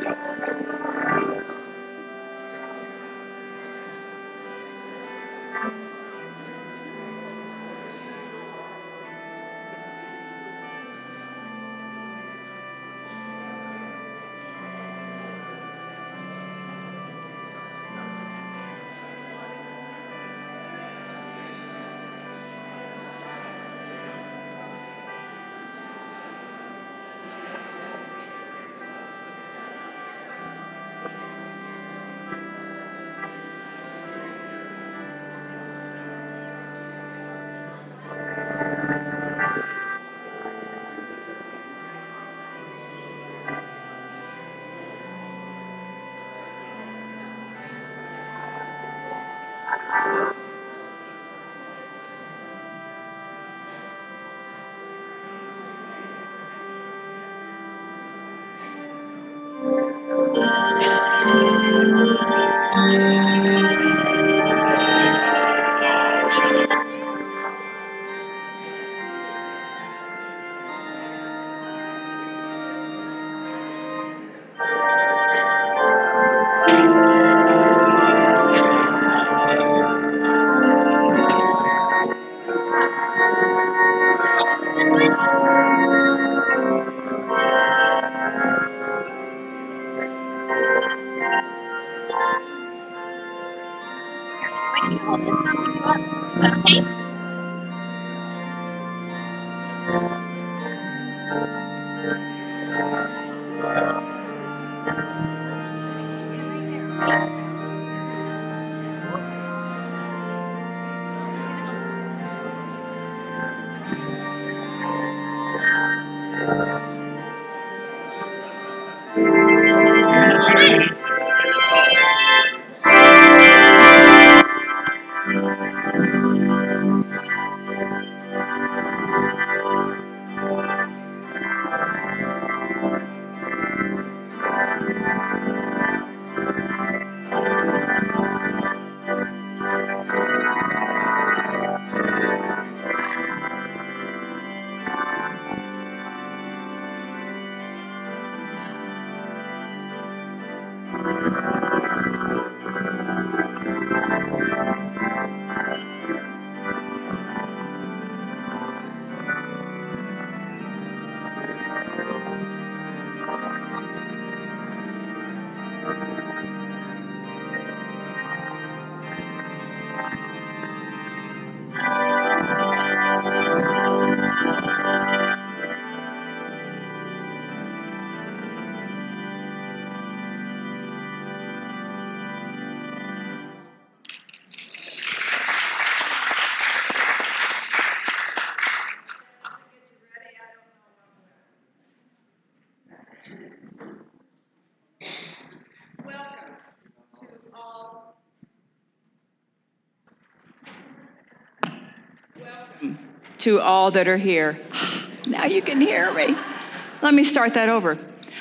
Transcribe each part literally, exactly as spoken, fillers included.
To all that are here. Now you can hear me. Let me start that over.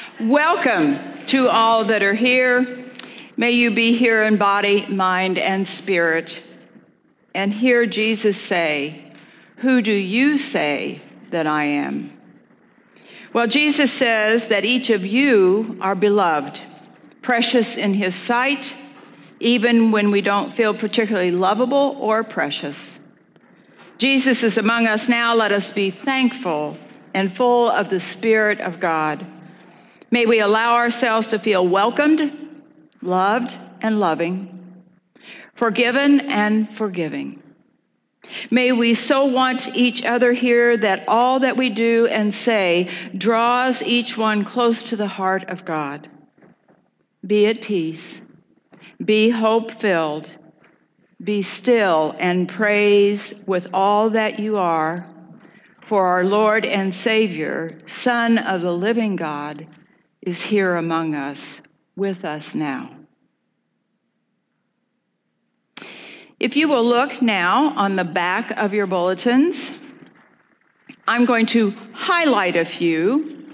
Welcome to all that are here. May you be here in body, mind, and spirit. And hear Jesus say, "Who do you say that I am?" Well, Jesus says that each of you are beloved, precious in his sight, even when we don't feel particularly lovable or precious. Jesus is among us now. Let us be thankful and full of the Spirit of God. May we allow ourselves to feel welcomed, loved, and loving, forgiven and forgiving. May we so want each other here that all that we do and say draws each one close to the heart of God. Be at peace. Be hope-filled. Be still and praise with all that you are, for our Lord and Savior, Son of the living God, is here among us, with us now. If you will look now on the back of your bulletins, I'm going to highlight a few.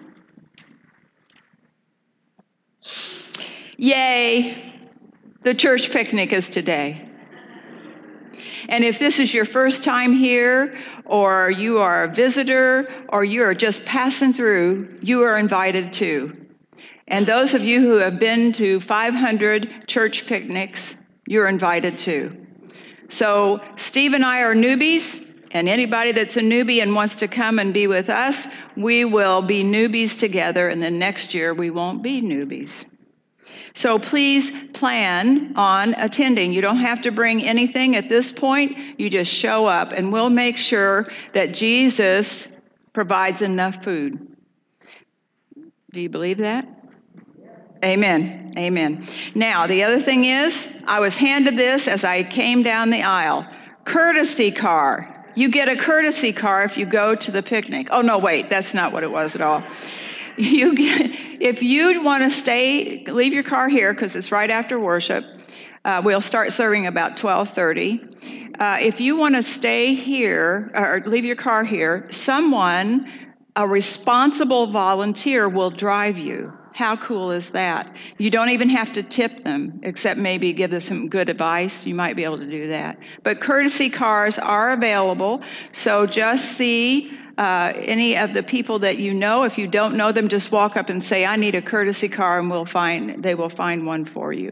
Yay, the church picnic is today. And if this is your first time here, or you are a visitor, or you are just passing through, you are invited too. And those of you who have been to five hundred church picnics, you're invited too. So Steve and I are newbies, and anybody that's a newbie and wants to come and be with us, we will be newbies together, and then next year we won't be newbies. So please plan on attending. You don't have to bring anything at this point. You just show up, and we'll make sure that Jesus provides enough food. Do you believe that? Amen. Amen. Now, the other thing is, I was handed this as I came down the aisle. Courtesy car. You get a courtesy car if you go to the picnic. Oh, no, wait, that's not what it was at all. You get, if you want to stay, leave your car here because it's right after worship. Uh, we'll start serving about twelve thirty. Uh, if you want to stay here or leave your car here, someone, a responsible volunteer, will drive you. How cool is that? You don't even have to tip them, except maybe give them some good advice. You might be able to do that. But courtesy cars are available, so just see uh, any of the people that you know. If you don't know them, just walk up and say, I need a courtesy car, and we'll find they will find one for you.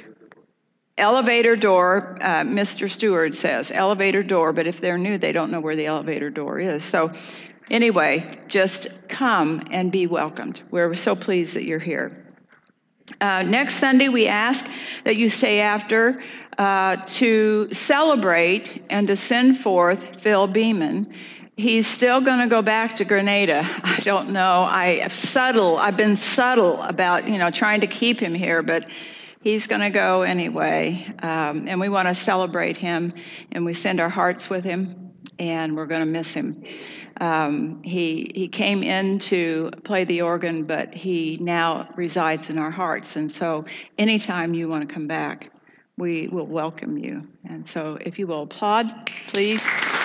Elevator door, uh, Mister Stewart says, elevator door, but if they're new, they don't know where the elevator door is. So anyway, just come and be welcomed. We're so pleased that you're here. Uh, next Sunday, we ask that you stay after uh, to celebrate and to send forth Phil Beeman. He's still going to go back to Grenada. I don't know. I have subtle. I've been subtle about, you know, trying to keep him here, but he's going to go anyway. Um, and we want to celebrate him, and we send our hearts with him, and we're going to miss him. Um, he he came in to play the organ, but he now resides in our hearts. And so anytime you want to come back, we will welcome you. And so if you will applaud, please.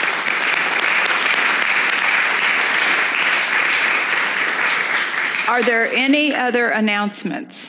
Are there any other announcements?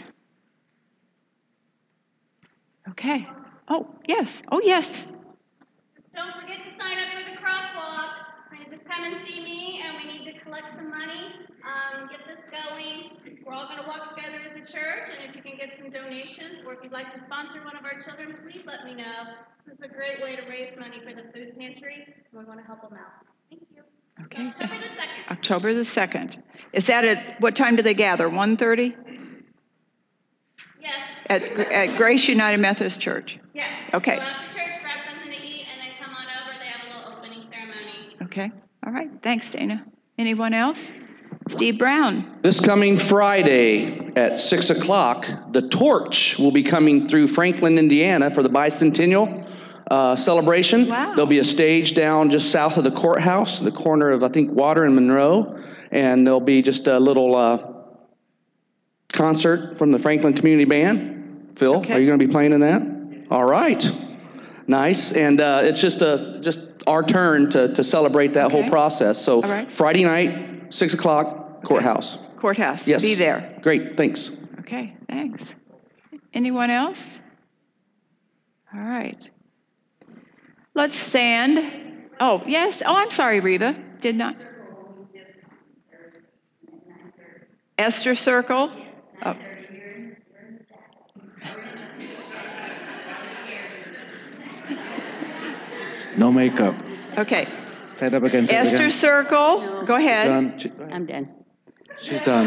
Okay. Oh, yes. Oh, yes. Don't forget to sign up for the crop walk. Just come and see me, and we need to collect some money, um, get this going. We're all going to walk together as a church, and if you can get some donations, or if you'd like to sponsor one of our children, please let me know. This is a great way to raise money for the food pantry, and we want to help them out. Thank you. Okay. October the second. October the second. Is that at, what time do they gather, one thirty? Yes. At, at Grace United Methodist Church? Yes. Okay. Go out to church, grab something to eat, and then come on over. They have a little opening ceremony. Okay. All right. Thanks, Dana. Anyone else? Steve Brown. This coming Friday at six o'clock, the torch will be coming through Franklin, Indiana for the bicentennial uh, celebration. Wow. There'll be a stage down just south of the courthouse, the corner of, I think, Water and Monroe. And there'll be just a little uh, concert from the Franklin Community Band. Phil, okay. Are you going to be playing in that? All right. Nice. And uh, it's just a just our turn to, to celebrate that okay. whole process. So right. Friday night, six o'clock, courthouse. Okay. Courthouse. Yes. Be there. Great. Thanks. Okay. Thanks. Anyone else? All right. Let's stand. Oh, yes. Oh, I'm sorry, Reva. Did not. Esther Circle. Oh. No makeup. Okay. Stand up against it Esther again. Circle. No. Go ahead. Done. She- I'm done. She's done.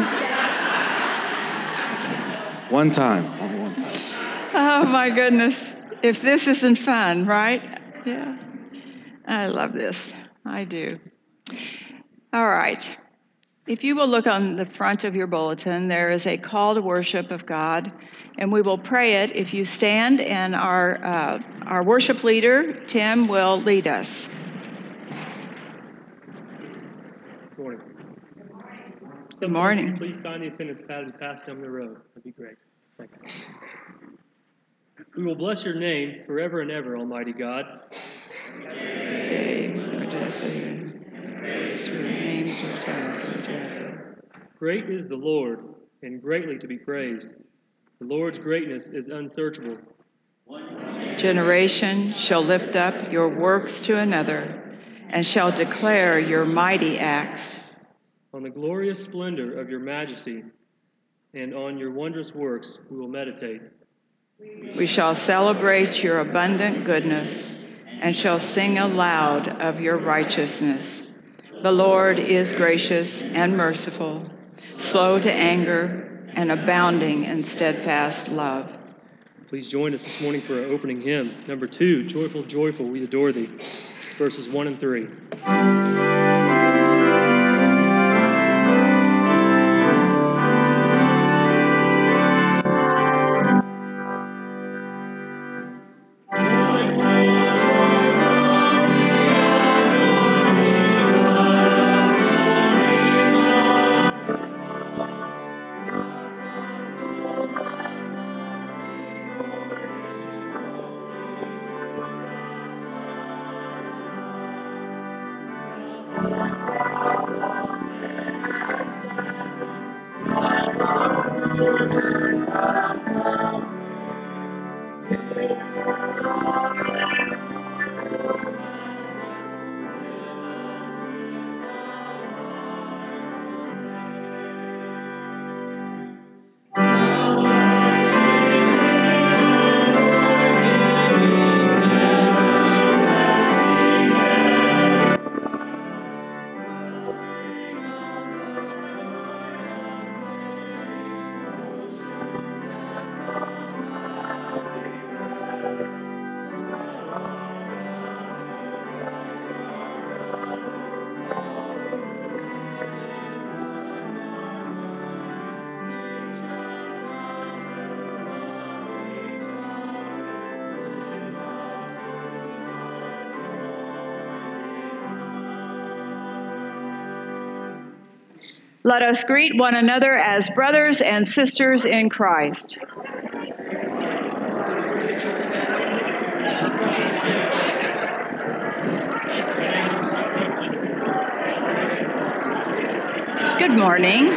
One time. Only one time. Oh, my goodness. If this isn't fun, right? Yeah. I love this. I do. All right. If you will look on the front of your bulletin, there is a call to worship of God, and we will pray it if you stand, and our uh, our worship leader, Tim, will lead us. Good morning. Good morning. Please sign the attendance pad as you pass down the road. That'd be great. Thanks. We will bless your name forever and ever, Almighty God. Great is the Lord, and greatly to be praised. The Lord's greatness is unsearchable. Generation shall lift up your works to another, and shall declare your mighty acts. On the glorious splendor of your majesty, and on your wondrous works we will meditate. We shall celebrate your abundant goodness and shall sing aloud of your righteousness. The Lord is gracious and merciful, slow to anger, and abounding in steadfast love. Please join us this morning for our opening hymn, number two, Joyful, Joyful, We Adore Thee, verses one and three. Let us greet one another as brothers and sisters in Christ. Good morning.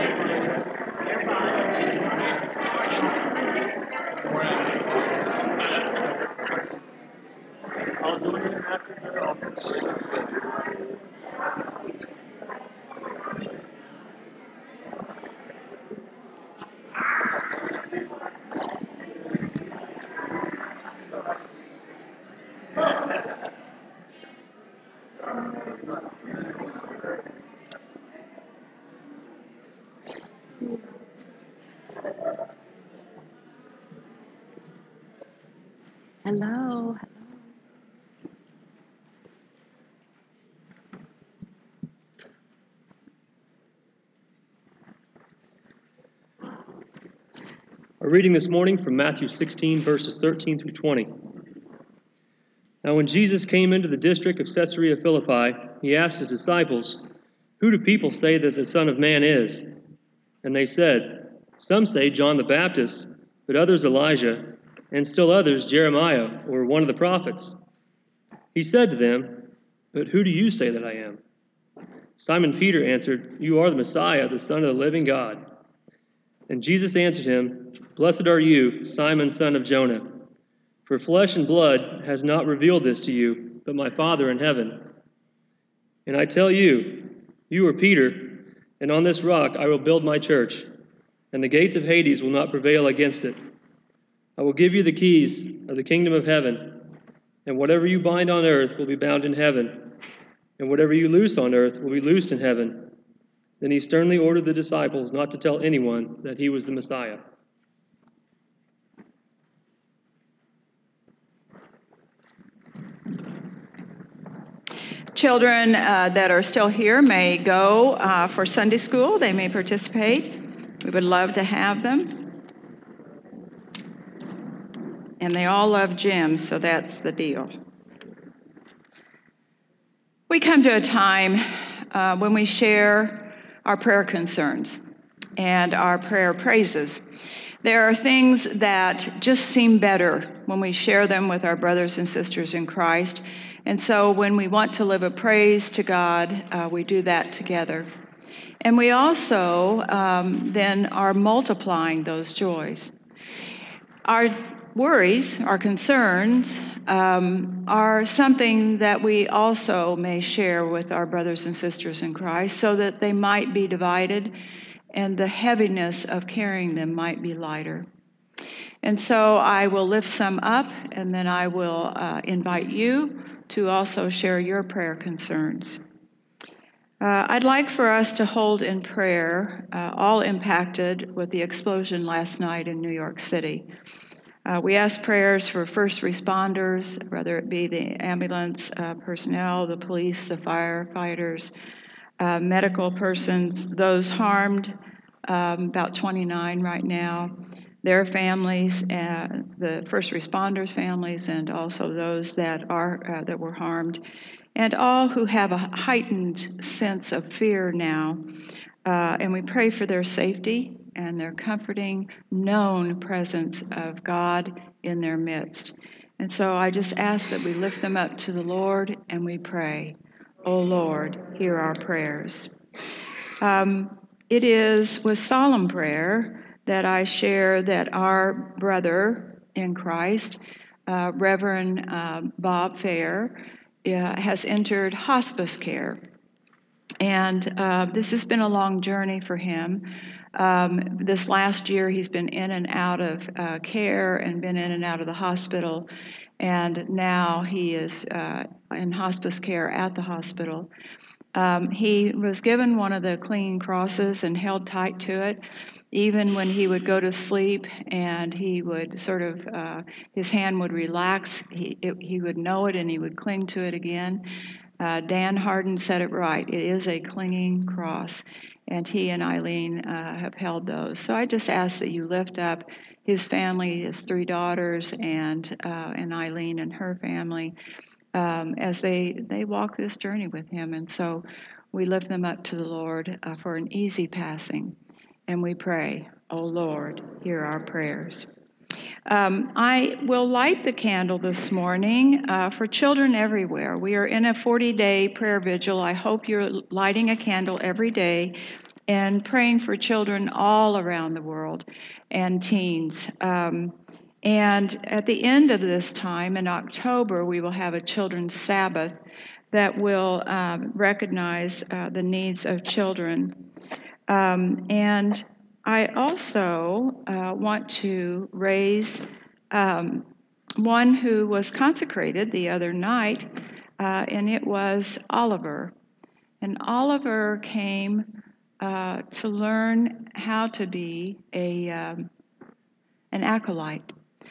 Hello. Our reading this morning from Matthew sixteen, verses thirteen through twenty. Now when Jesus came into the district of Caesarea Philippi, he asked his disciples, "Who do people say that the Son of Man is?" And they said, "Some say John the Baptist, but others Elijah, and still others Jeremiah, or one of the prophets." He said to them, "But who do you say that I am?" Simon Peter answered, "You are the Messiah, the Son of the living God." And Jesus answered him, "Blessed are you, Simon, son of Jonah, for flesh and blood has not revealed this to you, but my Father in heaven. And I tell you, you are Peter, and on this rock I will build my church, and the gates of Hades will not prevail against it. I will give you the keys of the kingdom of heaven, and whatever you bind on earth will be bound in heaven, and whatever you loose on earth will be loosed in heaven." Then he sternly ordered the disciples not to tell anyone that he was the Messiah. Children uh, that are still here may go uh, for Sunday school. They may participate. We would love to have them. And they all love gym, so that's the deal. We come to a time uh, when we share our prayer concerns and our prayer praises. There are things that just seem better when we share them with our brothers and sisters in Christ. And so when we want to live a praise to God, uh, we do that together. And we also um, then are multiplying those joys. Our worries, our concerns, um, are something that we also may share with our brothers and sisters in Christ so that they might be divided and the heaviness of carrying them might be lighter. And so I will lift some up, and then I will uh, invite you to also share your prayer concerns. Uh, I'd like for us to hold in prayer uh, all impacted with the explosion last night in New York City. Uh, we ask prayers for first responders, whether it be the ambulance uh, personnel, the police, the firefighters, uh, medical persons, those harmed, um, about twenty-nine right now, their families, uh, the first responders' families, and also those that are uh, that were harmed, and all who have a heightened sense of fear now. Uh, and we pray for their safety and their comforting, known presence of God in their midst. And so I just ask that we lift them up to the Lord and we pray, "O Lord, hear our prayers." Um, it is with solemn prayer that I share that our brother in Christ, uh, Reverend uh, Bob Fair, uh, has entered hospice care. And uh, this has been a long journey for him. Um, this last year, he's been in and out of uh, care and been in and out of the hospital. And now he is uh, in hospice care at the hospital. Um, he was given one of the clinging crosses and held tight to it, even when he would go to sleep and he would sort of, uh, his hand would relax, he, it, he would know it and he would cling to it again. Uh, Dan Harden said it right. It is a clinging cross, and he and Eileen uh, have held those. So I just ask that you lift up his family, his three daughters, and uh, and Eileen and her family um, as they, they walk this journey with him. And so we lift them up to the Lord uh, for an easy passing, and we pray, "O Lord, hear our prayers." Um, I will light the candle this morning uh, for children everywhere. We are in a forty-day prayer vigil. I hope you're lighting a candle every day and praying for children all around the world and teens. Um, and at the end of this time, in October, we will have a Children's Sabbath that will um, recognize uh, the needs of children. Um, and I also uh, want to raise um, one who was consecrated the other night, uh, and it was Oliver. And Oliver came uh, to learn how to be a um, an acolyte.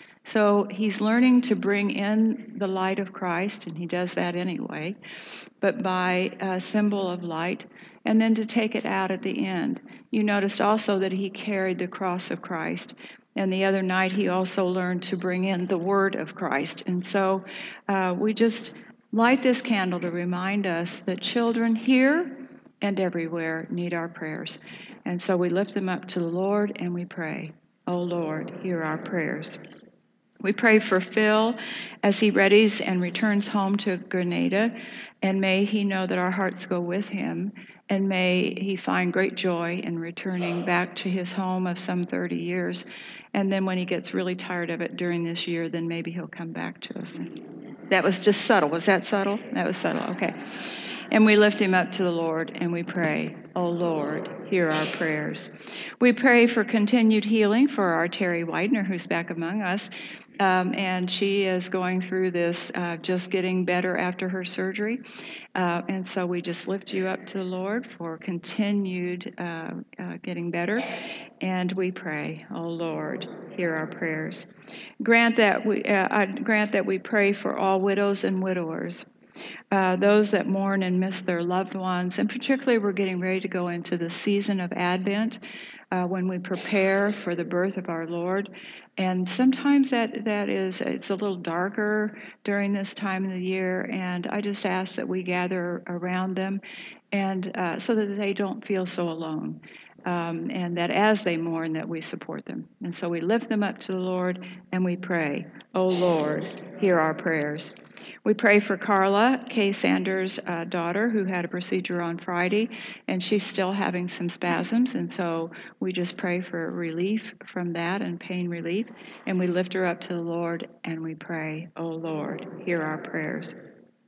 So he's learning to bring in the light of Christ, and he does that anyway, but by a symbol of light, and then to take it out at the end. You noticed also that he carried the cross of Christ, and the other night he also learned to bring in the word of Christ. And so uh, we just light this candle to remind us that children here and everywhere need our prayers. And so we lift them up to the Lord and we pray, "O Lord, hear our prayers." We pray for Phil as he readies and returns home to Grenada, and may he know that our hearts go with him, and may he find great joy in returning back to his home of some thirty years. And then when he gets really tired of it during this year, then maybe he'll come back to us. That was just subtle. Was that subtle? That was subtle. Okay. And we lift him up to the Lord and we pray, "O Lord, hear our prayers." We pray for continued healing for our Terry Widener, who's back among us. Um, and she is going through this, uh, just getting better after her surgery. Uh, and so we just lift you up to the Lord for continued uh, uh, getting better. And we pray, "O Lord, hear our prayers." Grant that we uh, I grant that we pray for all widows and widowers. Uh, those that mourn and miss their loved ones, and particularly we're getting ready to go into the season of Advent uh, when we prepare for the birth of our Lord. And sometimes that, that is, it's a little darker during this time of the year, and I just ask that we gather around them and uh, so that they don't feel so alone. Um, and that as they mourn, that we support them. And so we lift them up to the Lord and we pray, "O Lord, hear our prayers." We pray for Carla, Kay Sanders' uh, daughter, who had a procedure on Friday, and she's still having some spasms, and so we just pray for relief from that and pain relief, and we lift her up to the Lord, and we pray, "O Lord, hear our prayers."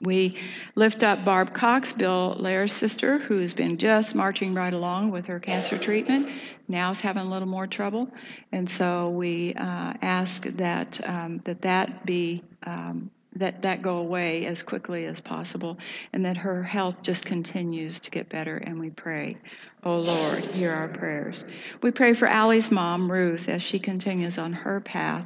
We lift up Barb Cox, Bill Lair's sister, who's been just marching right along with her cancer treatment. Now is having a little more trouble. And so we uh, ask that um, that, that be um, that that go away as quickly as possible, and that her health just continues to get better, and we pray, oh Lord, hear our prayers. We pray for Allie's mom, Ruth, as she continues on her path,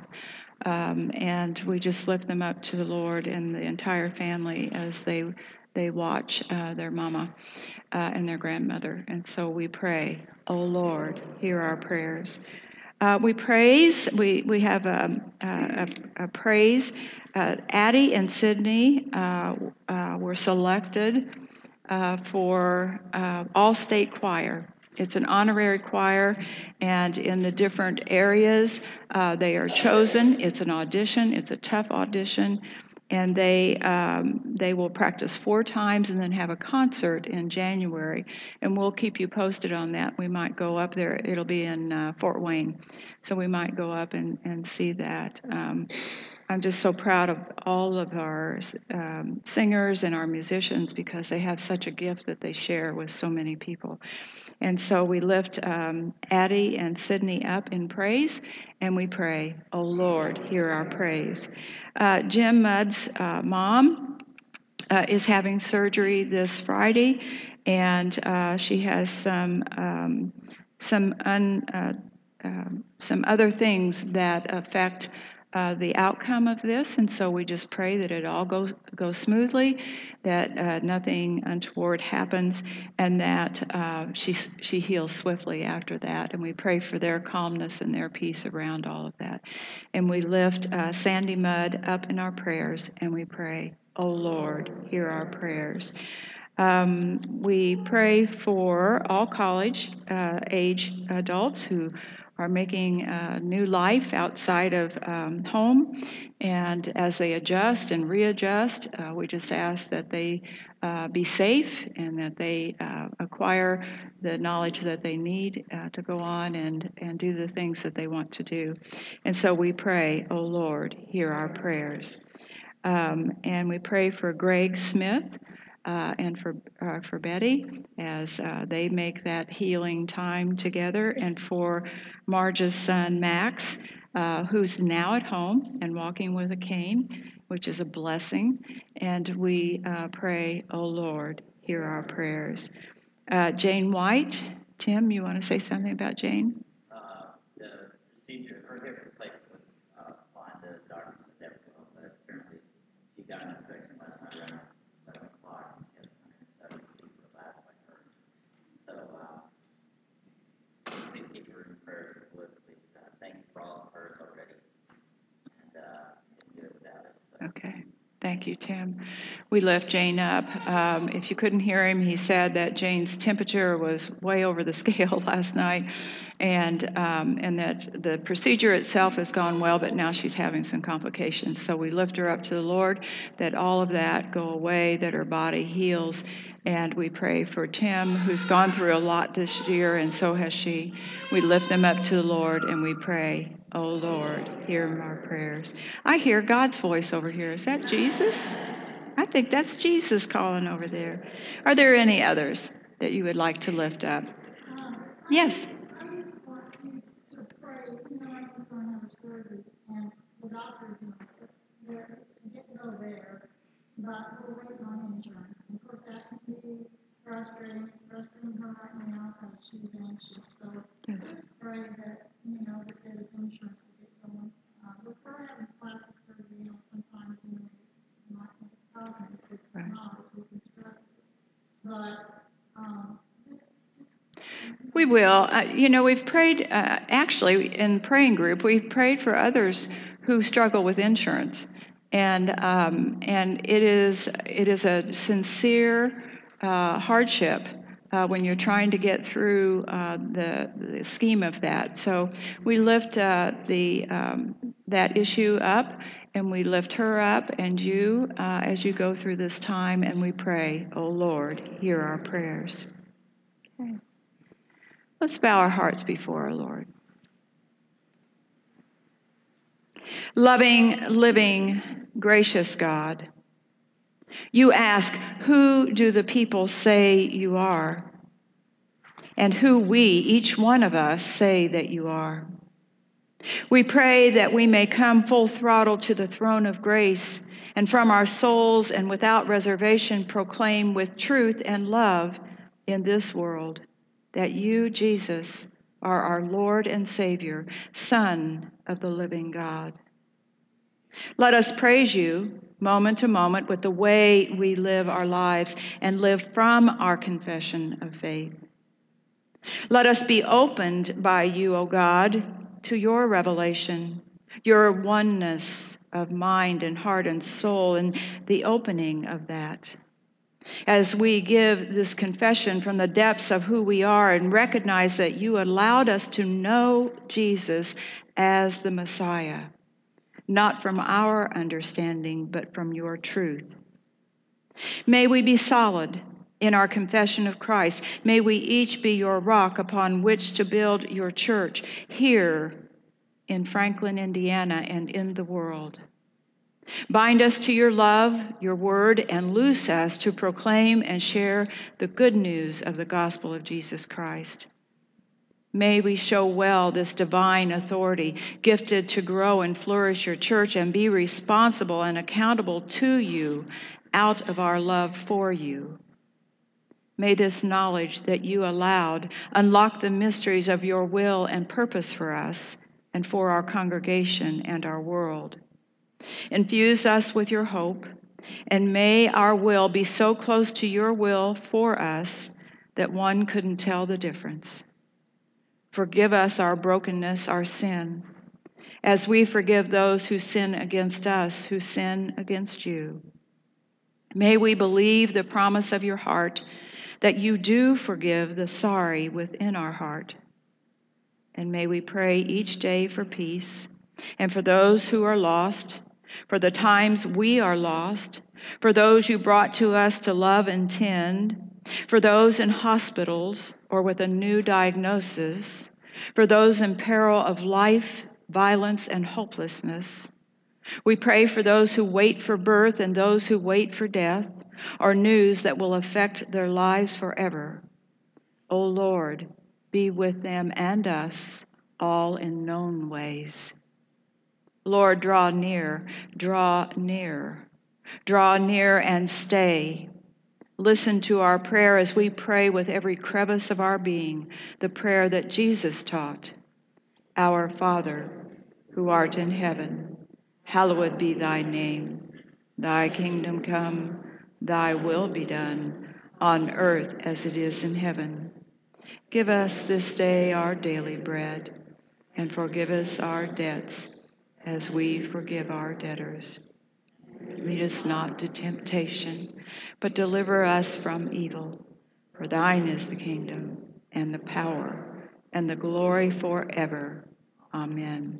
um, and we just lift them up to the Lord and the entire family as they they watch uh, their mama uh, and their grandmother. And so we pray, oh Lord, hear our prayers. Uh, we praise, we, we have a, a, a praise. Uh, Addie and Sydney uh, uh, were selected uh, for uh, all-state choir. It's an honorary choir, and in the different areas uh, they are chosen. It's an audition. It's a tough audition. And they um, they will practice four times and then have a concert in January. And we'll keep you posted on that. We might go up there. It'll be in uh, Fort Wayne. So we might go up and, and see that. Um, I'm just so proud of all of our um, singers and our musicians because they have such a gift that they share with so many people. And so we lift um, Addie and Sydney up in praise, and we pray, oh Lord, hear our praise. Uh, Jim Mudd's uh, mom uh, is having surgery this Friday, and uh, she has some um, some un, uh, uh, some other things that affect Uh, the outcome of this, and so we just pray that it all goes goes smoothly, that uh, nothing untoward happens, and that uh, she she heals swiftly after that. And we pray for their calmness and their peace around all of that. And we lift uh, Sandy Mudd up in our prayers, and we pray, "Oh Lord, hear our prayers." Um, we pray for all college uh, age adults who are making a new life outside of um, home. And as they adjust and readjust, uh, we just ask that they uh, be safe and that they uh, acquire the knowledge that they need uh, to go on and, and do the things that they want to do. And so we pray, oh Lord, hear our prayers. Um, and we pray for Greg Smith Uh, and for uh, for Betty as uh, they make that healing time together, and for Marge's son Max, uh, who's now at home and walking with a cane, which is a blessing. And we uh, pray, oh Lord, hear our prayers. Uh, Jane White, Tim, you want to say something about Jane? Uh, the procedure, her hip replacement was uh, fine. The doctor said that was well, but apparently she got an infection last night around eleven o'clock. So, uh, please keep her in prayers, Liz, please. Uh, thank you for all of hers already. And uh, didn't do it without it. So. Okay. Thank you, Tim. We lift Jane up. Um, if you couldn't hear him, he said that Jane's temperature was way over the scale last night, and um, and that the procedure itself has gone well, but now she's having some complications. So we lift her up to the Lord, that all of that go away, that her body heals. And we pray for Tim, who's gone through a lot this year, and so has she. We lift them up to the Lord, and we pray, oh Lord, hear our prayers. I hear God's voice over here. Is that Jesus? I think that's Jesus calling over there. Are there any others that you would like to lift up? Um, Yes. I just want you to pray. You know, I was going to have a service, and the doctors, you know, they're getting over there, but we're waiting on insurance. And of course, that can be frustrating. It's frustrating her right now because she's anxious. So Yes. just pray that, you know, that there's insurance to get going. Uh, we're probably having plastic surgery, you know, sometimes, you know, you might think it's cosmetic, but it's Right. not. It's reconstructive. But, um, just, just We will. Uh, you know, we've prayed, uh, actually, in praying group, we've prayed for others who struggle with insurance. And um, and it is it is a sincere uh, hardship uh, when you're trying to get through uh, the, the scheme of that. So we lift uh, the um, that issue up, and we lift her up and you uh, as you go through this time, and we pray, oh Lord, hear our prayers. Okay. Let's bow our hearts before our Lord. Loving, living, gracious God, You ask, who do the people say you are? And who we, each one of us, say that you are. We pray that we may come full throttle to the throne of grace and from our souls and without reservation proclaim with truth and love in this world that you, Jesus, are our Lord and Savior, Son of the living God. Let us praise you moment to moment with the way we live our lives and live from our confession of faith. Let us be opened by you, O God, to your revelation, your oneness of mind and heart and soul, and the opening of that. As we give this confession from the depths of who we are and recognize that you allowed us to know Jesus as the Messiah, not from our understanding, but from your truth. May we be solid in our confession of Christ. May we each be your rock upon which to build your church here in Franklin, Indiana, and in the world. Bind us to your love, your word, and loose us to proclaim and share the good news of the gospel of Jesus Christ. May we show well this divine authority, gifted to grow and flourish your church and be responsible and accountable to you out of our love for you. May this knowledge that you allowed unlock the mysteries of your will and purpose for us and for our congregation and our world. Infuse us with your hope, and may our will be so close to your will for us that one couldn't tell the difference. Forgive us our brokenness, our sin, as we forgive those who sin against us, who sin against you. May we believe the promise of your heart that you do forgive the sorry within our heart. And may we pray each day for peace and for those who are lost, for the times we are lost, for those you brought to us to love and tend, for those in hospitals or with a new diagnosis, for those in peril of life, violence, and hopelessness. We pray for those who wait for birth and those who wait for death or news that will affect their lives forever. O Lord, be with them and us, all in known ways. Lord, draw near, draw near, draw near and stay. Listen to our prayer as we pray with every crevice of our being, the prayer that Jesus taught. Our Father, who art in heaven, hallowed be thy name. Thy kingdom come, thy will be done, on earth as it is in heaven. Give us this day our daily bread, and forgive us our debts as we forgive our debtors. Lead us not to temptation, but deliver us from evil. For thine is the kingdom, and the power, and the glory forever. Amen.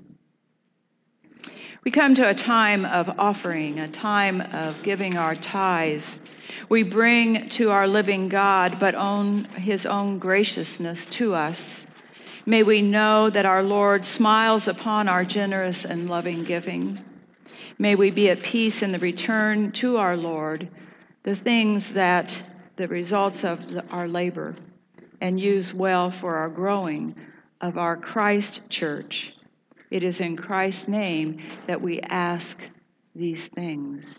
We come to a time of offering, a time of giving our tithes. We bring to our living God, but own his own graciousness to us. May we know that our Lord smiles upon our generous and loving giving. May we be at peace in the return to our Lord, the things that, the results of the, our labor, and use well for our growing of our Christ church. It is in Christ's name that we ask these things.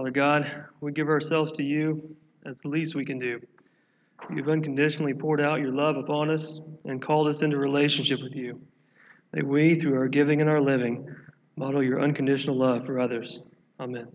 Father God, we give ourselves to you. That's the least we can do. You've unconditionally poured out your love upon us and called us into relationship with you. May we, through our giving and our living, model your unconditional love for others. Amen.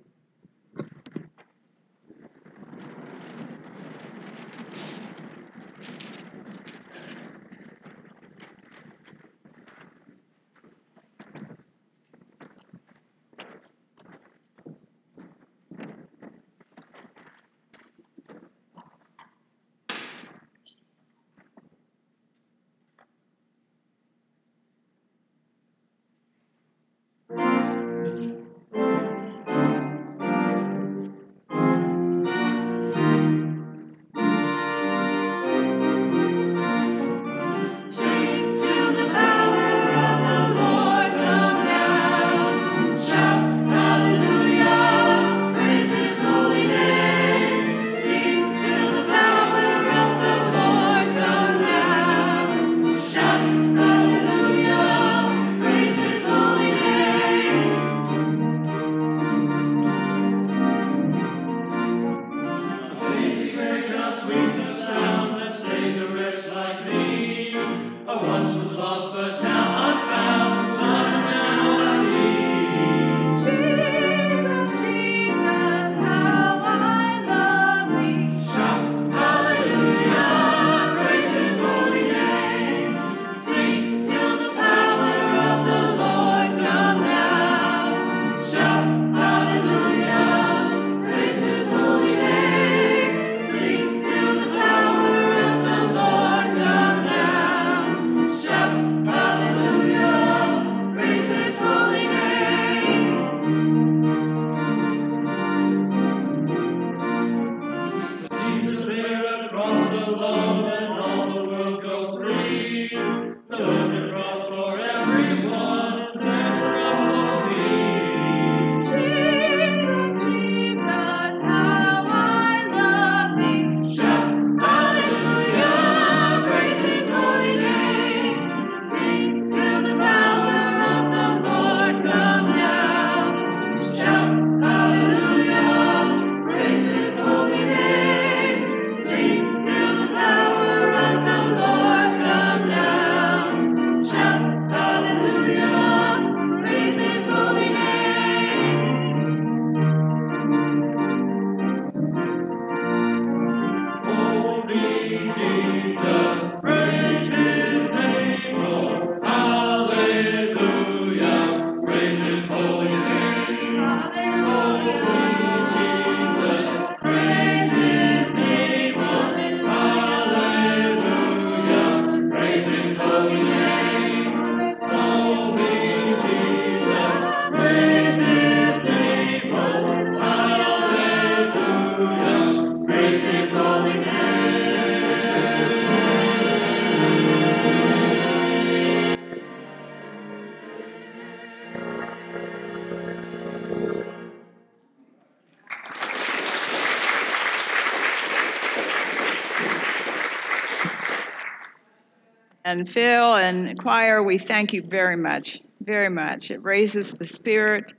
And Phil and choir, we thank you very much, very much. It raises the spirit,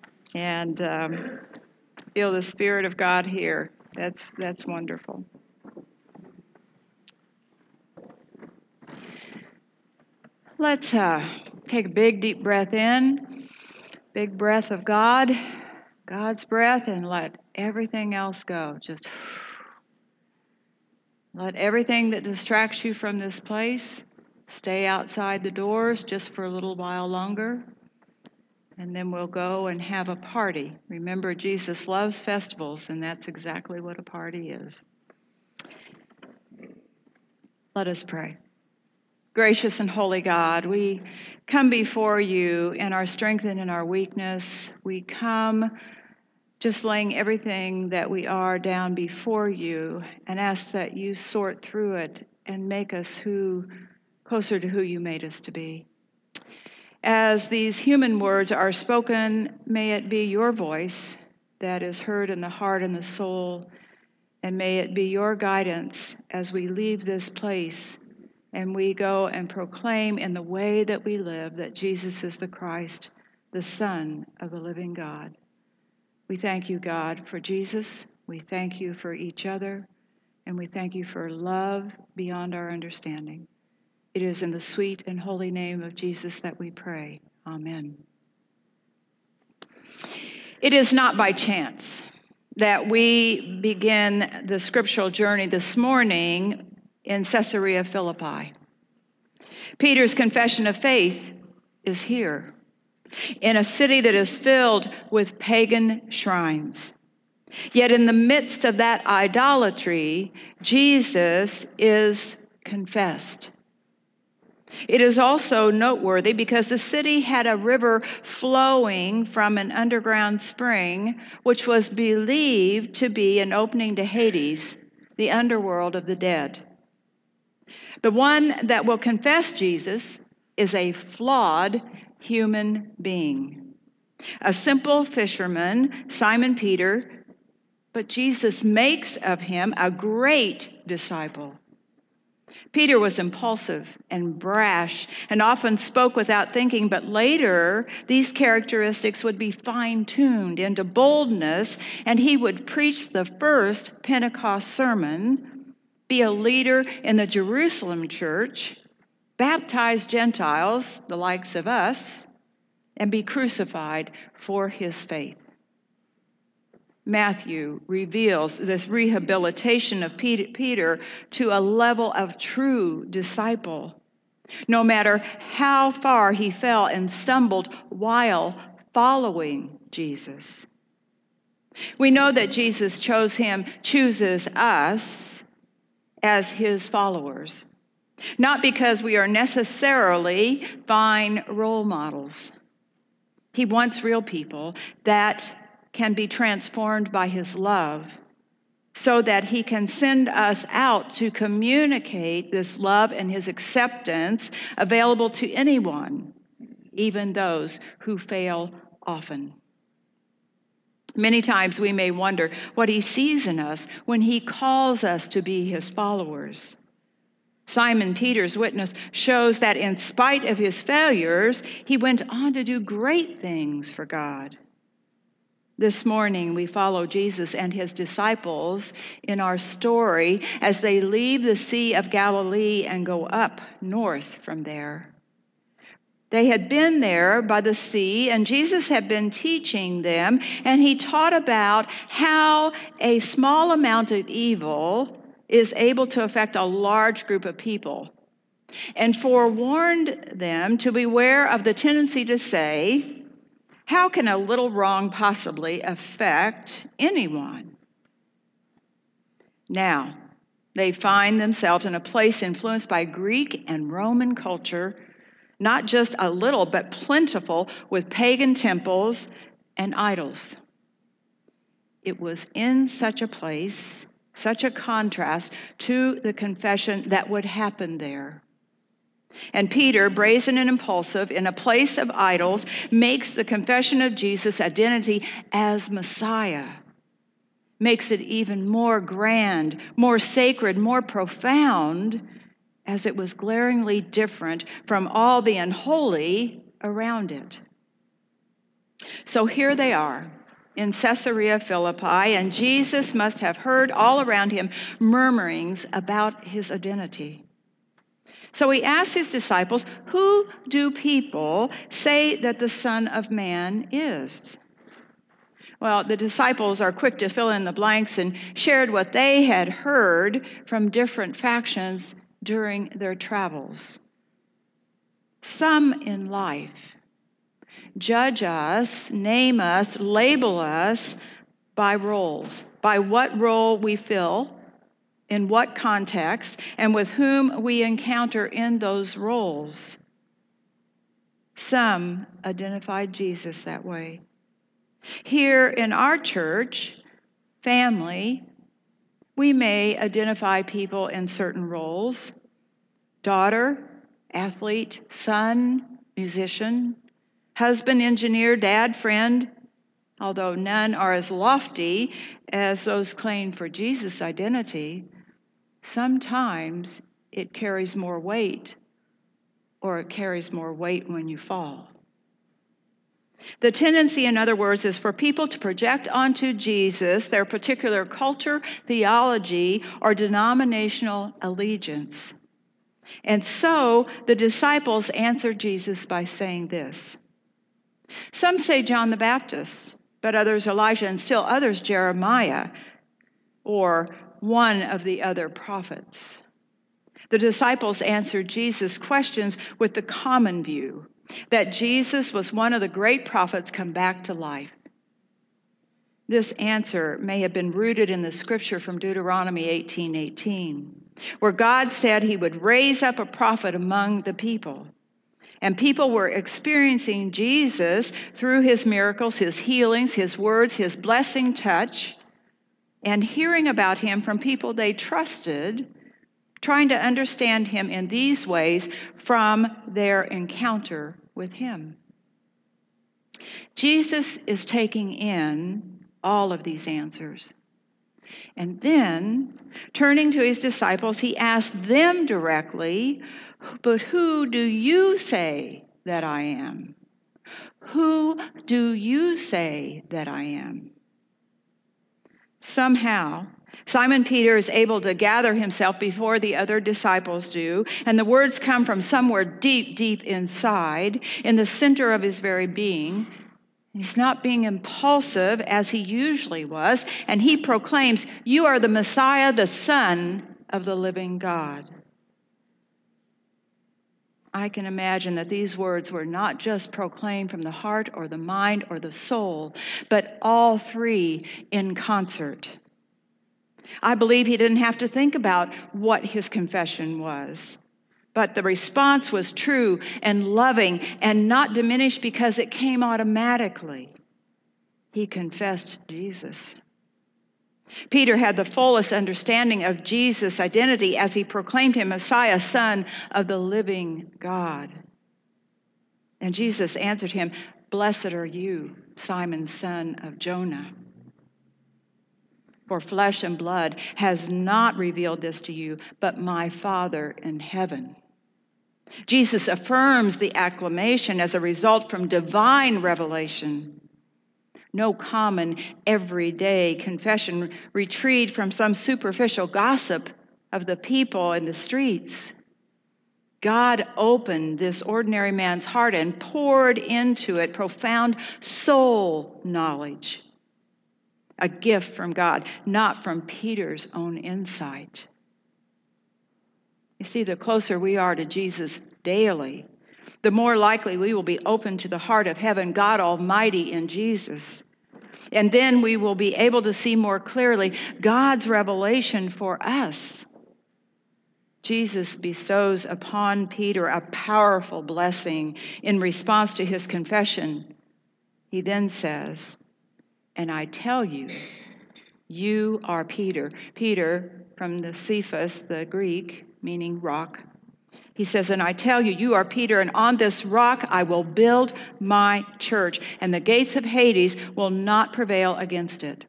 and um, feel the Spirit of God here. That's that's wonderful. Let's uh, take a big, deep breath in, big breath of God, God's breath, and let everything else go. Just let everything that distracts you from this place stay outside the doors just for a little while longer. And then we'll go and have a party. Remember, Jesus loves festivals, and that's exactly what a party is. Let us pray. Gracious and holy God, we come before you in our strength and in our weakness. We come just laying everything that we are down before you and ask that you sort through it and make us who closer to who you made us to be. As these human words are spoken, may it be your voice that is heard in the heart and the soul, and may it be your guidance as we leave this place and we go and proclaim in the way that we live that Jesus is the Christ, the Son of the living God. We thank you, God, for Jesus. We thank you for each other. And we thank you for love beyond our understanding. It is in the sweet and holy name of Jesus that we pray. Amen. It is not by chance that we begin the scriptural journey this morning in Caesarea Philippi. Peter's confession of faith is here, in a city that is filled with pagan shrines. Yet in the midst of that idolatry, Jesus is confessed. It is also noteworthy because the city had a river flowing from an underground spring, which was believed to be an opening to Hades, the underworld of the dead. The one that will confess Jesus is a flawed human being, a simple fisherman, Simon Peter, but Jesus makes of him a great disciple. Peter was impulsive and brash and often spoke without thinking, but later these characteristics would be fine-tuned into boldness, and he would preach the first Pentecost sermon, be a leader in the Jerusalem church, baptize Gentiles, the likes of us, and be crucified for his faith. Matthew reveals this rehabilitation of Peter to a level of true disciple, no matter how far he fell and stumbled while following Jesus. We know that Jesus chose him, chooses us as his followers, not because we are necessarily fine role models. He wants real people that can be transformed by his love so that he can send us out to communicate this love and his acceptance available to anyone, even those who fail often. Many times we may wonder what he sees in us when he calls us to be his followers. Simon Peter's witness shows that in spite of his failures, he went on to do great things for God. This morning, we follow Jesus and his disciples in our story as they leave the Sea of Galilee and go up north from there. They had been there by the sea, and Jesus had been teaching them, and he taught about how a small amount of evil is able to affect a large group of people, and forewarned them to beware of the tendency to say, how can a little wrong possibly affect anyone? Now, they find themselves in a place influenced by Greek and Roman culture, not just a little, but plentiful, with pagan temples and idols. It was in such a place, such a contrast to the confession that would happen there. And Peter, brazen and impulsive, in a place of idols, makes the confession of Jesus' identity as Messiah, makes it even more grand, more sacred, more profound, as it was glaringly different from all the unholy around it. So here they are in Caesarea Philippi, and Jesus must have heard all around him murmurings about his identity. So he asked his disciples, who do people say that the Son of Man is? Well, the disciples are quick to fill in the blanks and shared what they had heard from different factions during their travels. Some in life judge us, name us, label us by roles, by what role we fill, in what context, and with whom we encounter in those roles. Some identified Jesus that way. Here in our church, family, we may identify people in certain roles: daughter, athlete, son, musician, husband, engineer, dad, friend, although none are as lofty as those claimed for Jesus' identity. Sometimes it carries more weight, or it carries more weight when you fall. The tendency, in other words, is for people to project onto Jesus their particular culture, theology, or denominational allegiance. And so the disciples answered Jesus by saying this. Some say John the Baptist, but others Elijah, and still others Jeremiah, or one of the other prophets. The disciples answered Jesus' questions with the common view that Jesus was one of the great prophets come back to life. This answer may have been rooted in the scripture from Deuteronomy eighteen eighteen, where God said he would raise up a prophet among the people. And people were experiencing Jesus through his miracles, his healings, his words, his blessing touch, and hearing about him from people they trusted, trying to understand him in these ways from their encounter with him. Jesus is taking in all of these answers. And then, turning to his disciples, he asked them directly, "But who do you say that I am? Who do you say that I am?" Somehow, Simon Peter is able to gather himself before the other disciples do, and the words come from somewhere deep, deep inside, in the center of his very being. He's not being impulsive as he usually was, and he proclaims, "You are the Messiah, the Son of the living God." I can imagine that these words were not just proclaimed from the heart or the mind or the soul, but all three in concert. I believe he didn't have to think about what his confession was, but the response was true and loving and not diminished because it came automatically. He confessed Jesus. Peter had the fullest understanding of Jesus' identity as he proclaimed him Messiah, Son of the living God. And Jesus answered him, "Blessed are you, Simon, son of Jonah. For flesh and blood has not revealed this to you, but my Father in heaven." Jesus affirms the acclamation as a result from divine revelation. No common, everyday confession retrieved from some superficial gossip of the people in the streets. God opened this ordinary man's heart and poured into it profound soul knowledge. A gift from God, not from Peter's own insight. You see, the closer we are to Jesus daily, the more likely we will be open to the heart of heaven, God Almighty in Jesus. And then we will be able to see more clearly God's revelation for us. Jesus bestows upon Peter a powerful blessing in response to his confession. He then says, "And I tell you, you are Peter." Peter, from the Cephas, the Greek, meaning rock. He says, "And I tell you, you are Peter, and on this rock I will build my church, and the gates of Hades will not prevail against it."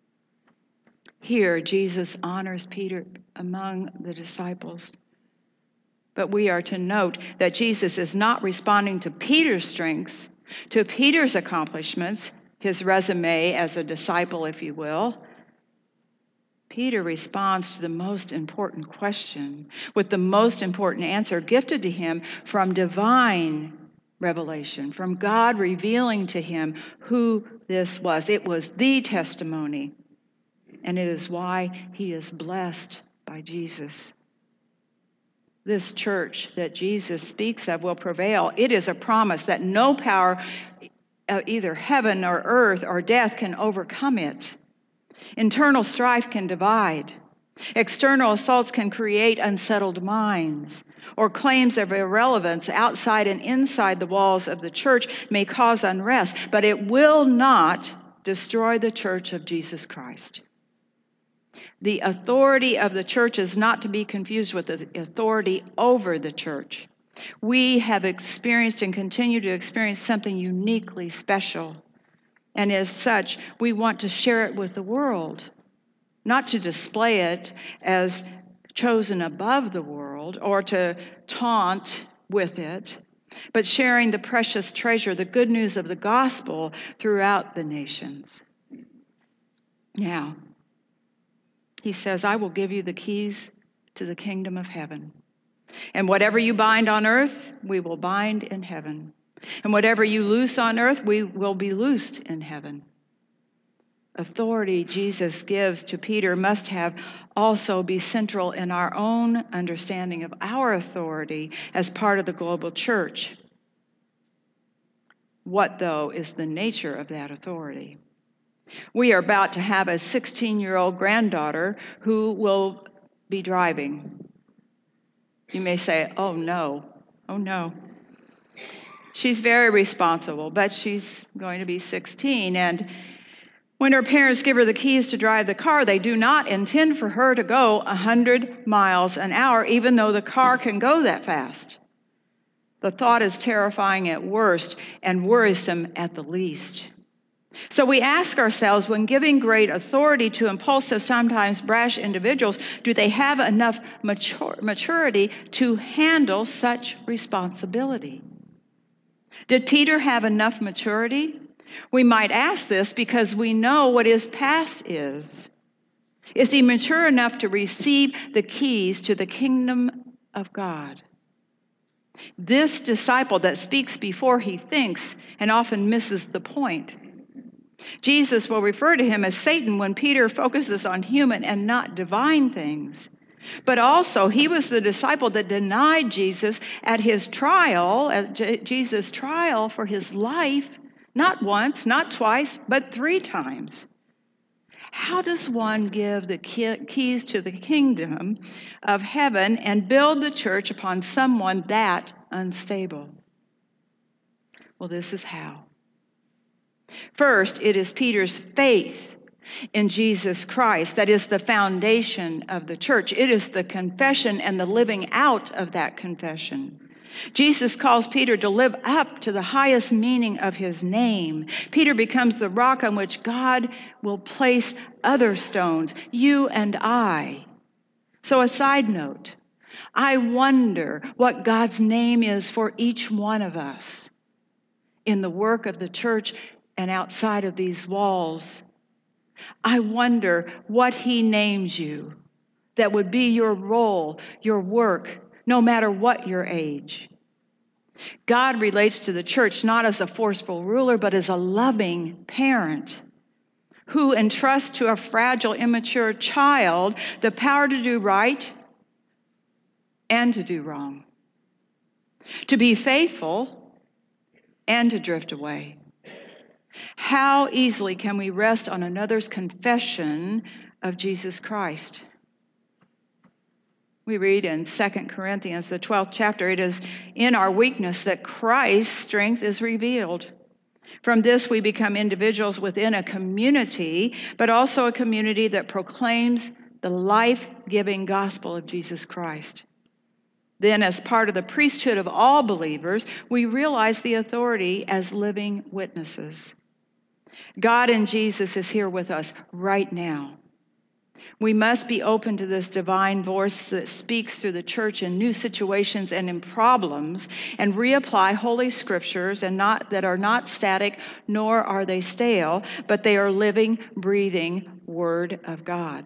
Here, Jesus honors Peter among the disciples. But we are to note that Jesus is not responding to Peter's strengths, to Peter's accomplishments, his resume as a disciple, if you will. Peter responds to the most important question with the most important answer gifted to him from divine revelation, from God revealing to him who this was. It was the testimony, and it is why he is blessed by Jesus. This church that Jesus speaks of will prevail. It is a promise that no power, either heaven or earth or death, can overcome it. Internal strife can divide. External assaults can create unsettled minds, or claims of irrelevance outside and inside the walls of the church may cause unrest, but it will not destroy the church of Jesus Christ. The authority of the church is not to be confused with the authority over the church. We have experienced and continue to experience something uniquely special. And as such, we want to share it with the world, not to display it as chosen above the world or to taunt with it, but sharing the precious treasure, the good news of the gospel throughout the nations. Now, he says, I will give you the keys to the kingdom of heaven. And whatever you bind on earth, we will bind in heaven. And whatever you loose on earth, we will be loosed in heaven. Authority Jesus gives to Peter must have also be central in our own understanding of our authority as part of the global church. What, though, is the nature of that authority? We are about to have a sixteen-year-old granddaughter who will be driving. You may say, oh no, oh no. She's very responsible, but she's going to be sixteen. And when her parents give her the keys to drive the car, they do not intend for her to go one hundred miles an hour, even though the car can go that fast. The thought is terrifying at worst and worrisome at the least. So we ask ourselves, when giving great authority to impulsive, sometimes brash individuals, do they have enough mature, maturity to handle such responsibility? Did Peter have enough maturity? We might ask this because we know what his past is. Is he mature enough to receive the keys to the kingdom of God? This disciple that speaks before he thinks and often misses the point. Jesus will refer to him as Satan when Peter focuses on human and not divine things. But also, he was the disciple that denied Jesus at his trial, at J- Jesus' trial for his life, not once, not twice, but three times. How does one give the key- keys to the kingdom of heaven and build the church upon someone that unstable? Well, this is how. First, it is Peter's faith in Jesus Christ that is the foundation of the church. It is the confession and the living out of that confession. Jesus calls Peter to live up to the highest meaning of his name. Peter becomes the rock on which God will place other stones, you and I. So a side note, I wonder what God's name is for each one of us in the work of the church and outside of these walls. I wonder what he names you that would be your role, your work, no matter what your age. God relates to the church not as a forceful ruler, but as a loving parent who entrusts to a fragile, immature child the power to do right and to do wrong, to be faithful and to drift away. How easily can we rest on another's confession of Jesus Christ? We read in Second Corinthians, the twelfth chapter, it is in our weakness that Christ's strength is revealed. From this we become individuals within a community, but also a community that proclaims the life-giving gospel of Jesus Christ. Then, as part of the priesthood of all believers, we realize the authority as living witnesses. God in Jesus is here with us right now. We must be open to this divine voice that speaks through the church in new situations and in problems, and reapply Holy Scriptures and not that are not static, nor are they stale, but they are living, breathing Word of God.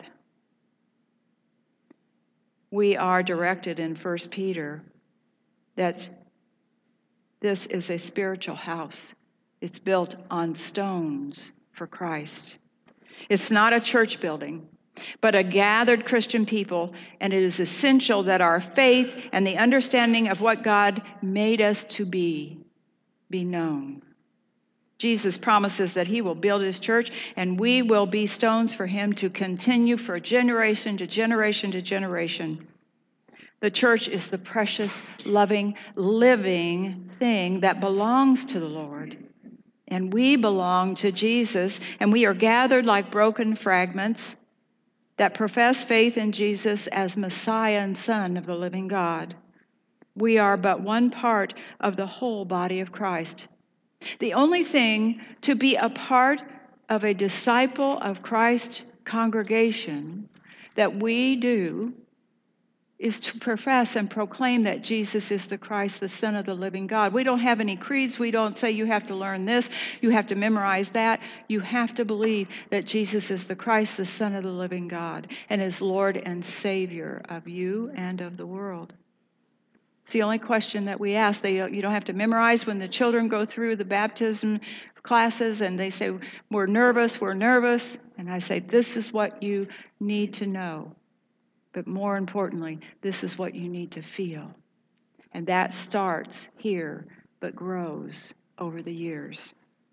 We are directed in First Peter that this is a spiritual house. It's built on stones for Christ. It's not a church building, but a gathered Christian people, and it is essential that our faith and the understanding of what God made us to be, be known. Jesus promises that he will build his church, and we will be stones for him to continue for generation to generation to generation. The church is the precious, loving, living thing that belongs to the Lord. And we belong to Jesus, and we are gathered like broken fragments that profess faith in Jesus as Messiah and Son of the living God. We are but one part of the whole body of Christ. The only thing to be a part of a disciple of Christ congregation that we do is to profess and proclaim that Jesus is the Christ, the Son of the living God. We don't have any creeds. We don't say you have to learn this, you have to memorize that. You have to believe that Jesus is the Christ, the Son of the living God, and is Lord and Savior of you and of the world. It's the only question that we ask. They, you don't have to memorize. When the children go through the baptism classes and they say, we're nervous, we're nervous. And I say, this is what you need to know. But more importantly, this is what you need to feel. And that starts here, but grows over the years.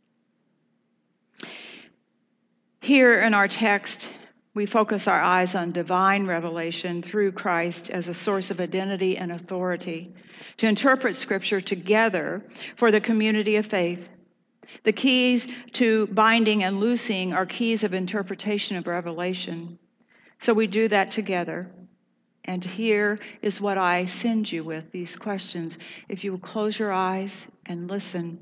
Here in our text, we focus our eyes on divine revelation through Christ as a source of identity and authority to interpret Scripture together for the community of faith. The keys to binding and loosing are keys of interpretation of revelation. So we do that together. And here is what I send you with, these questions. If you will close your eyes and listen.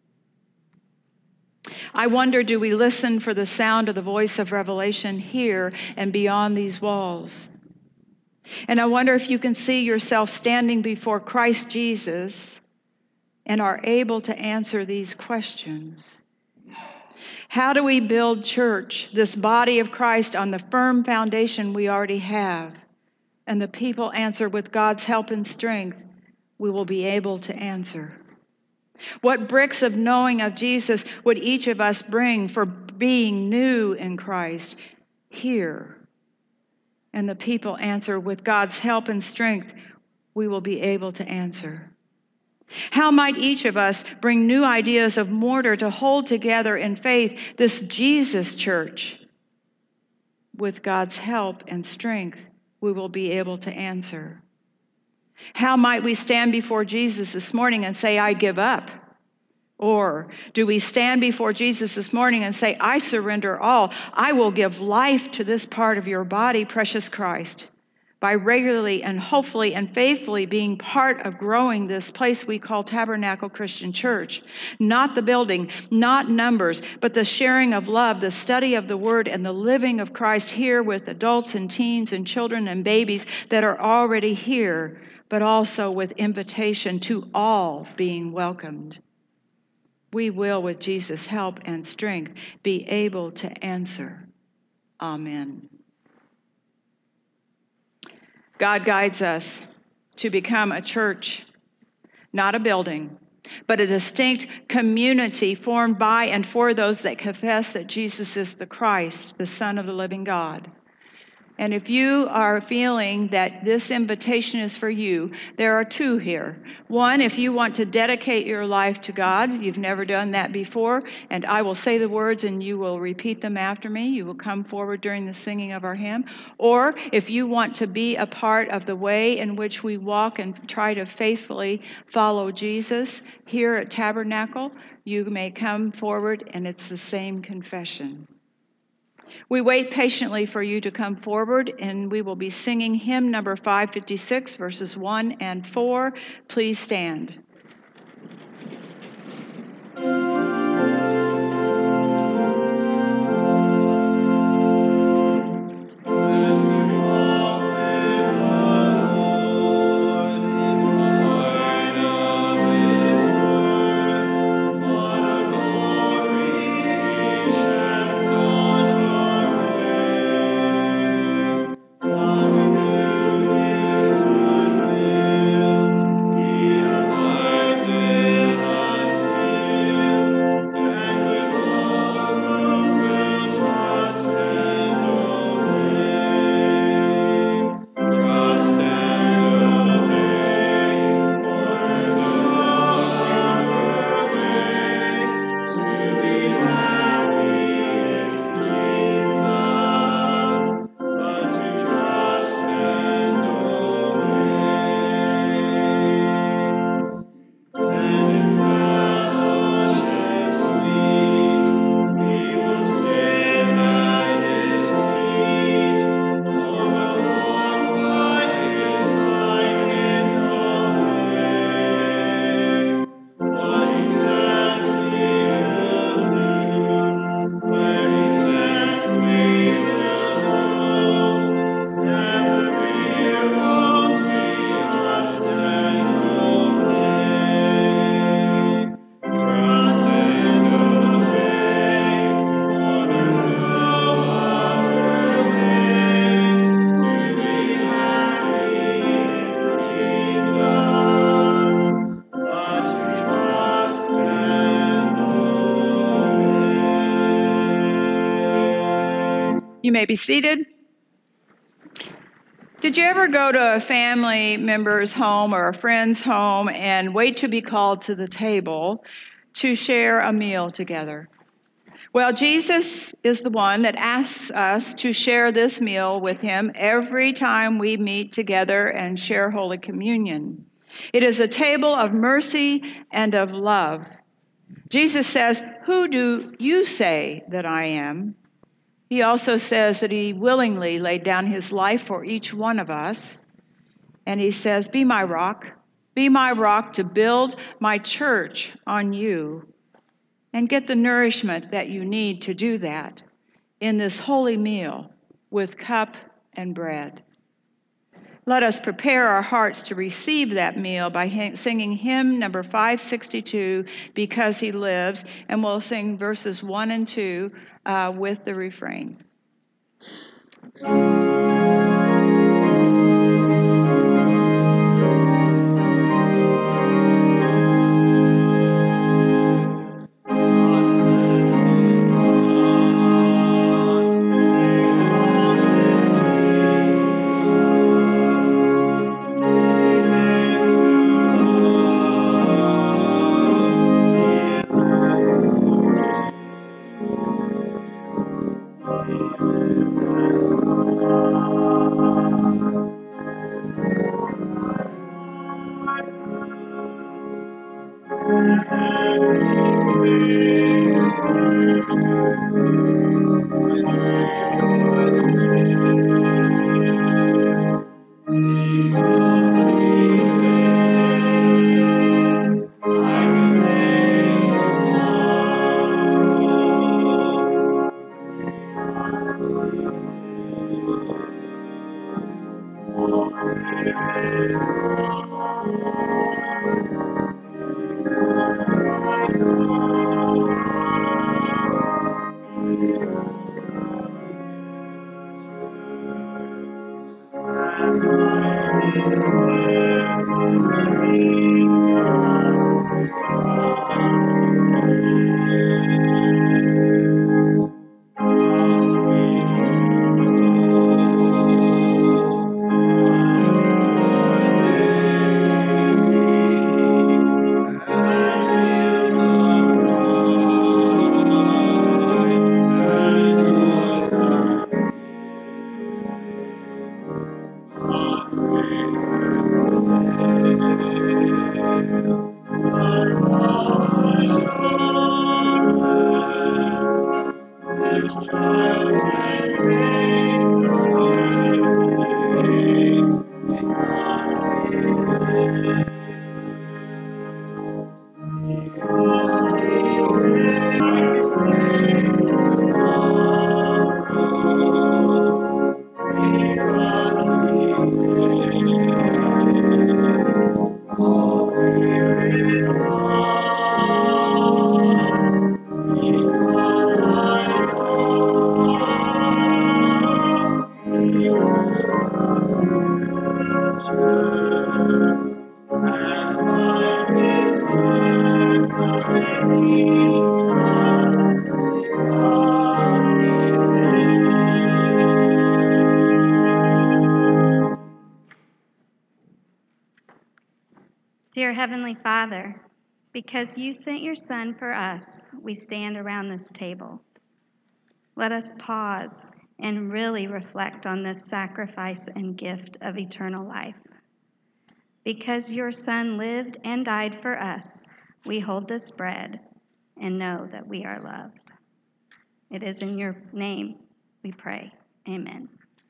I wonder, do we listen for the sound of the voice of revelation here and beyond these walls? And I wonder if you can see yourself standing before Christ Jesus and are able to answer these questions. How do we build church, this body of Christ, on the firm foundation we already have? And the people answer, with God's help and strength, we will be able to answer. What bricks of knowing of Jesus would each of us bring for being new in Christ? Here. And the people answer, with God's help and strength, we will be able to answer. How might each of us bring new ideas of mortar to hold together in faith this Jesus church? With God's help and strength, we will be able to answer. How might we stand before Jesus this morning and say, I give up? Or do we stand before Jesus this morning and say, I surrender all. I will give life to this part of your body, precious Christ, by regularly and hopefully and faithfully being part of growing this place we call Tabernacle Christian Church. Not the building, not numbers, but the sharing of love, the study of the Word, and the living of Christ here with adults and teens and children and babies that are already here, but also with invitation to all being welcomed. We will, with Jesus' help and strength, be able to answer. Amen. God guides us to become a church, not a building, but a distinct community formed by and for those that confess that Jesus is the Christ, the Son of the living God. And if you are feeling that this invitation is for you, there are two here. One, if you want to dedicate your life to God, you've never done that before, and I will say the words and you will repeat them after me. You will come forward during the singing of our hymn. Or if you want to be a part of the way in which we walk and try to faithfully follow Jesus here at Tabernacle, you may come forward and it's the same confession. We wait patiently for you to come forward, and we will be singing hymn number five fifty-six, verses one and four. Please stand. He You may be seated. Did you ever go to a family member's home or a friend's home and wait to be called to the table to share a meal together? Well, Jesus is the one that asks us to share this meal with him every time we meet together and share Holy Communion. It is a table of mercy and of love. Jesus says, "Who do you say that I am?" He also says that he willingly laid down his life for each one of us. And he says, "Be my rock. Be my rock to build my church on you." And get the nourishment that you need to do that in this holy meal with cup and bread. Let us prepare our hearts to receive that meal by singing hymn number five sixty-two, Because He Lives, and we'll sing verses one and two uh, with the refrain. Dear Heavenly Father, because you sent your Son for us, we stand around this table. Let us pause and really reflect on this sacrifice and gift of eternal life. Because your Son lived and died for us, we hold this bread and know that we are loved. It is in your name we pray. Amen.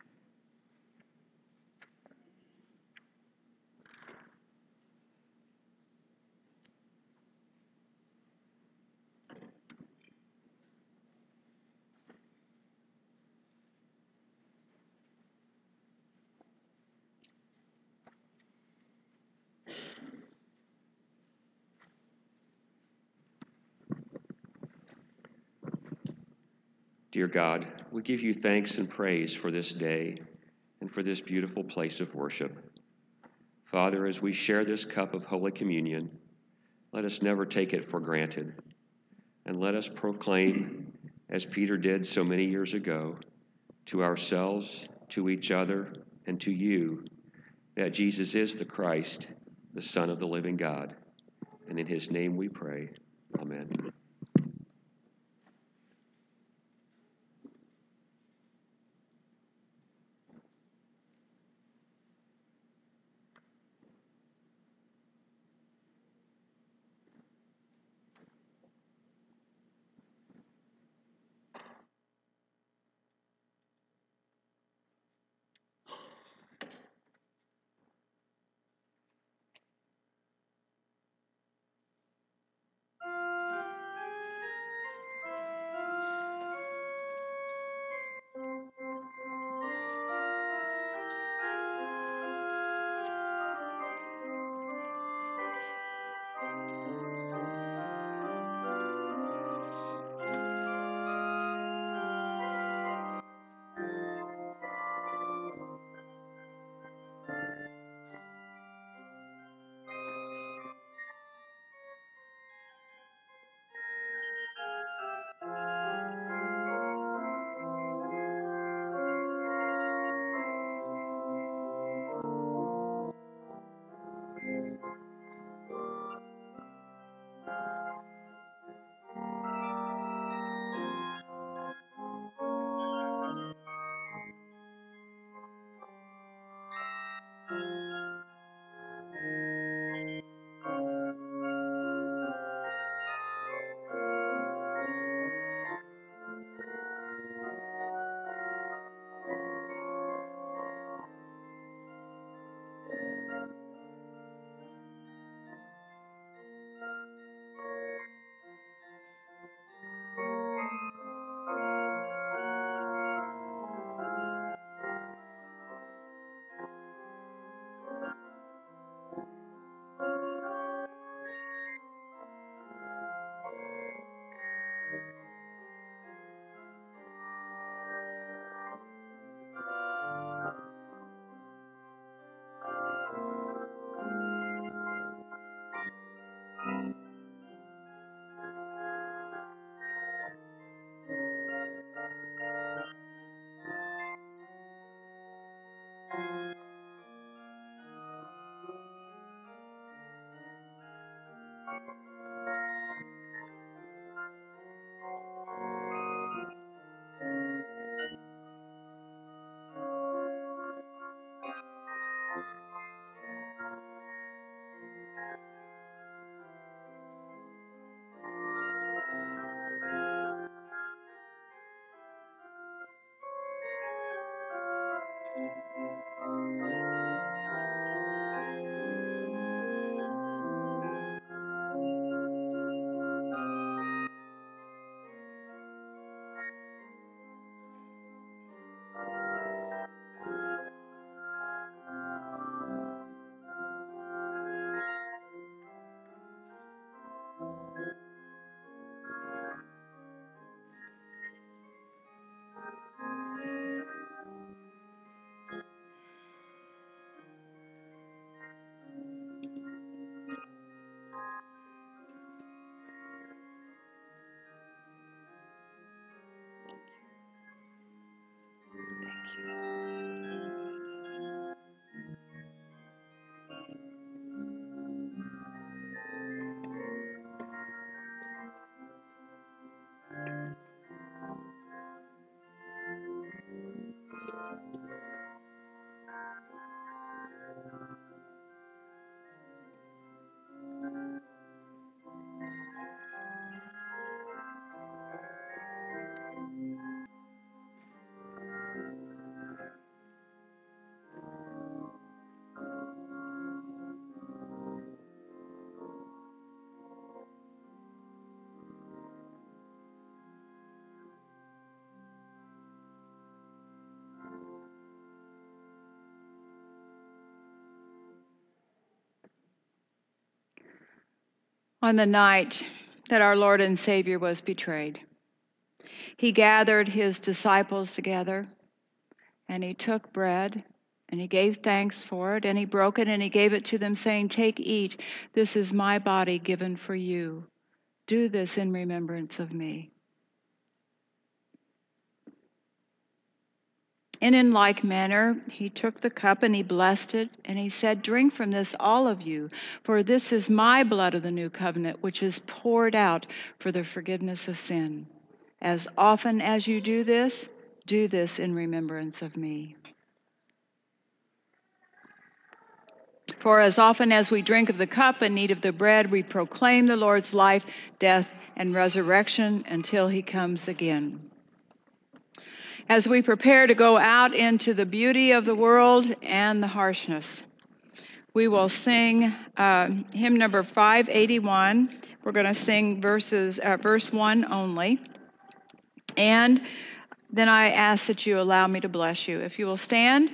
Dear God, we give you thanks and praise for this day and for this beautiful place of worship. Father, as we share this cup of Holy Communion, let us never take it for granted, and let us proclaim, as Peter did so many years ago, to ourselves, to each other, and to you, that Jesus is the Christ, the Son of the living God. And in his name we pray. Amen. On the night that our Lord and Savior was betrayed, he gathered his disciples together, and he took bread, and he gave thanks for it, and he broke it, and he gave it to them, saying, "Take, eat. This is my body given for you. Do this in remembrance of me." And in like manner, he took the cup and he blessed it, and he said, "Drink from this, all of you, for this is my blood of the new covenant, which is poured out for the forgiveness of sin. As often as you do this, do this in remembrance of me." For as often as we drink of the cup and eat of the bread, we proclaim the Lord's life, death, and resurrection until he comes again. As we prepare to go out into the beauty of the world and the harshness, we will sing uh, hymn number five eighty-one. We're going to sing verses, uh, verse one only. And then I ask that you allow me to bless you. If you will stand.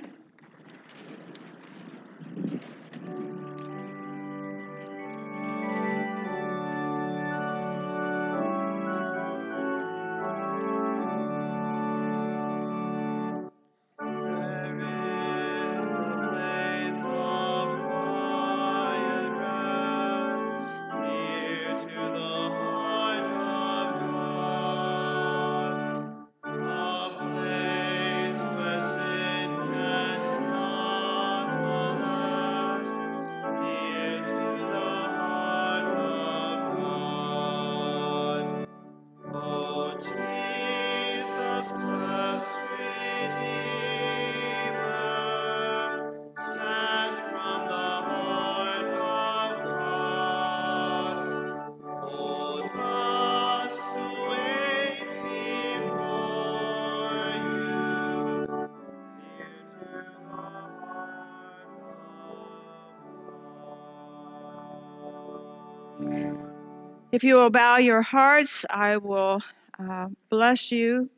If you will bow your hearts, I will uh, bless you.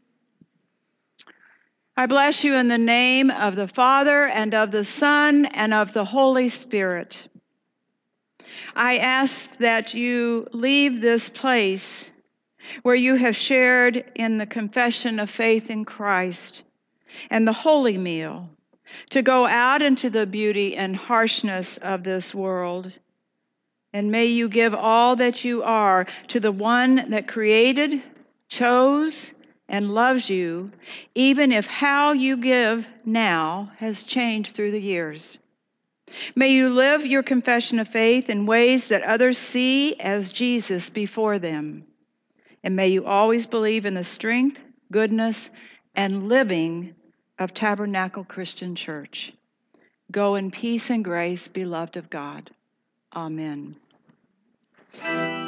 I bless you in the name of the Father, and of the Son, and of the Holy Spirit. I ask that you leave this place where you have shared in the confession of faith in Christ and the holy meal, to go out into the beauty and harshness of this world. And may you give all that you are to the one that created, chose, and loves you, even if how you give now has changed through the years. May you live your confession of faith in ways that others see as Jesus before them. And may you always believe in the strength, goodness, and living of Tabernacle Christian Church. Go in peace and grace, beloved of God. Amen.